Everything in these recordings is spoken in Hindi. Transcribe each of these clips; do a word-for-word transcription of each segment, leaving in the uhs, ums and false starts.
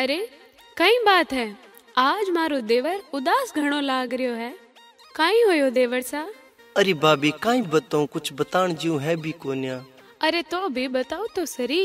अरे कई बात है, आज मारो देवर उदास घणो लाग रियो है। काई होयो देवर सा? अरे भाभी काई बताऊं, कुछ बतान जीव है भी कोन्या। अरे तो भी बताओ तो सरी।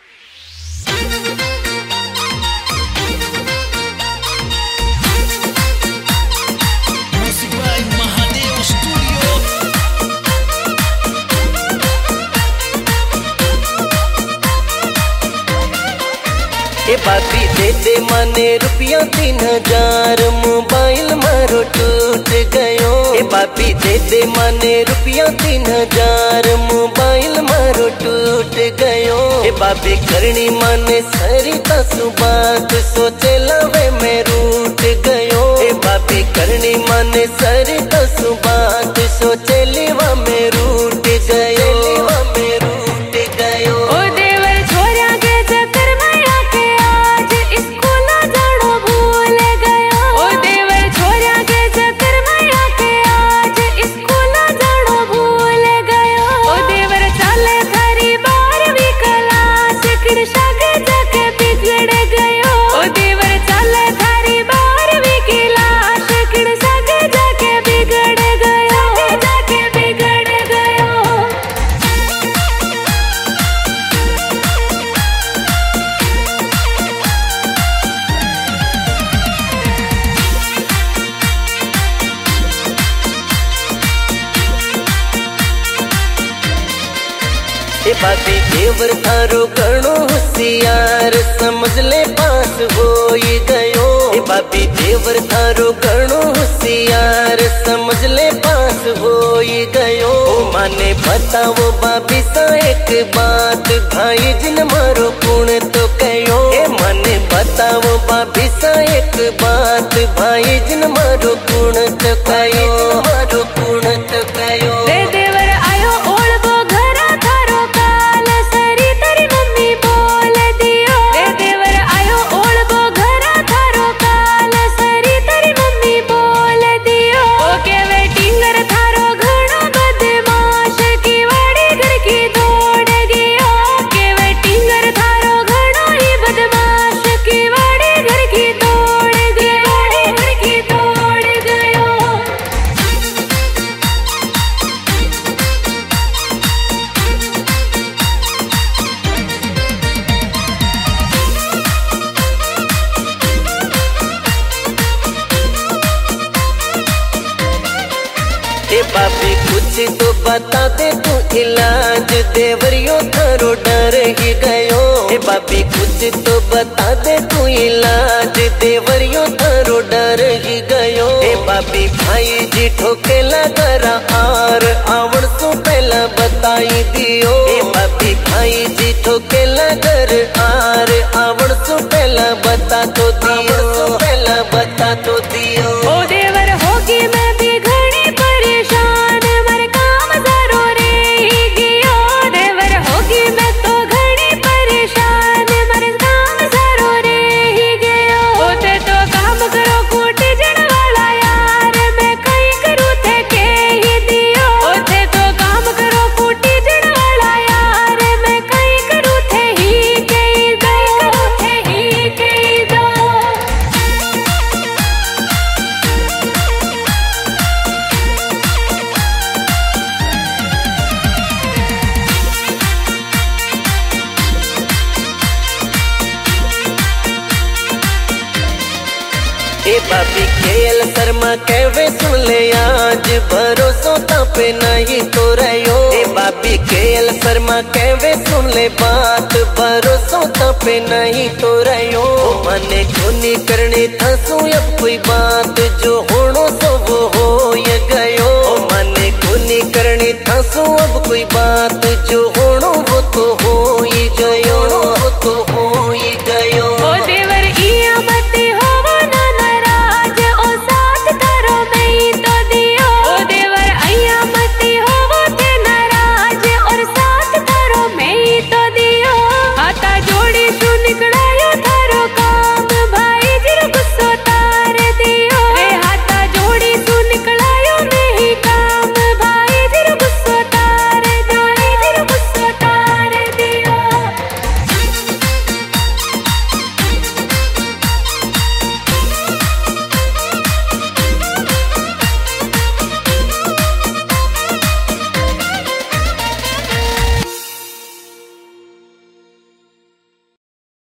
ए भाभी दे दे माने रुपया तीन हजार, मोबाइल मारो टूट गयो। ए भाभी दे दे माने रुपया तीन हजार, मोबाइल मारो टूट गयो। ए भाभी करनी माने सारी तासु बात, सोचे लावे मैं रूठ गयो। ए भाभी करनी माने सारी तासु बात, सोचे लेवा मैं रूठ गयो, लेवा मैं रूठ गयो। ओ देवर छोरा के चक्कर में आके आज स्कूल जानो भूल गयो। ओ देवर छोरा के चक्कर में आके आज स्कूल जानो भूल गयो। ओ देवर चले थारी बारहवीं क्लास, कृषा के जाके बिगड़ गयो। ओ देवर चले थारी बारहवीं क्लास, कृषा के जाके बिगड़ गयो, जाके बिगड़ गयो। ए भाभी देवर थारो घणो होशियार, समझ ले पास होई गयो। ए भाभी देवर थारो घणो होशियार, समझ ले पास होई गयो। ओ माने बताओ भाभी सा एक बात, भाई जिन मारो पुण्य तो कयो। ए माने बताओ भाभी सा एक बात, भाई जिन मारो पुण्य तो कयो, मारो पुण्य तो कयो। रे देवर आयो ओळबो घरा थारो काल, सरी तेरी मम्मी बोल दियो। रे देवर आयो ओळबो घरा थारो काल, सरी तेरी मम्मी बोल दियो। ओ के वेटिंगर थारो घणो बदमाश, की वाड़ी घर की दौड़ गयो। के वेटिंगर थारो घणो ही बदमाश, की वाड़ी घर की दौड़ गयो, घर की दौड़ गयो। ए भाभी कुछ तो बता दे तू इलाज, देवरियो थारो डर ही गयो। ए भाभी कुछ तो बता दे तू इलाज, देवरियो थारो डर ही गयो। ए भाभी भाई जी ठोके लगरा आर, आवण सो पहला बताई दियो। ए भाभी भाई जी ठोके लगर आर, आवण सो पहला बता तो दियो, पहला बता तो दियो। ओ देवर होगी मैं भी घणी परेशान, मर काम जरो रे ही गयो। देवर होगी मैं तो घणी परेशान, मर काम जरो रे ही गयो। ओते तो काम करो कूट जण वाला यार, मैं कई करूं थे के ही दियो। ओते तो काम करो कूट जण वाला यार, मैं कई करूं थे ही के दो, थे ही के दो। ए भाभी खेल शर्मा कहवे सुन ले आज, भरोसो तापे नहीं तो रहो। ए भाभी खेल शर्मा कहवे सुन ले बात, भरोसो तापे नहीं तो रहो। मने कोनी करनी थासू अब कोई बात, जो होनो सो वो हो ये गयो। मने कोनी करनी थासू अब कोई बात, जो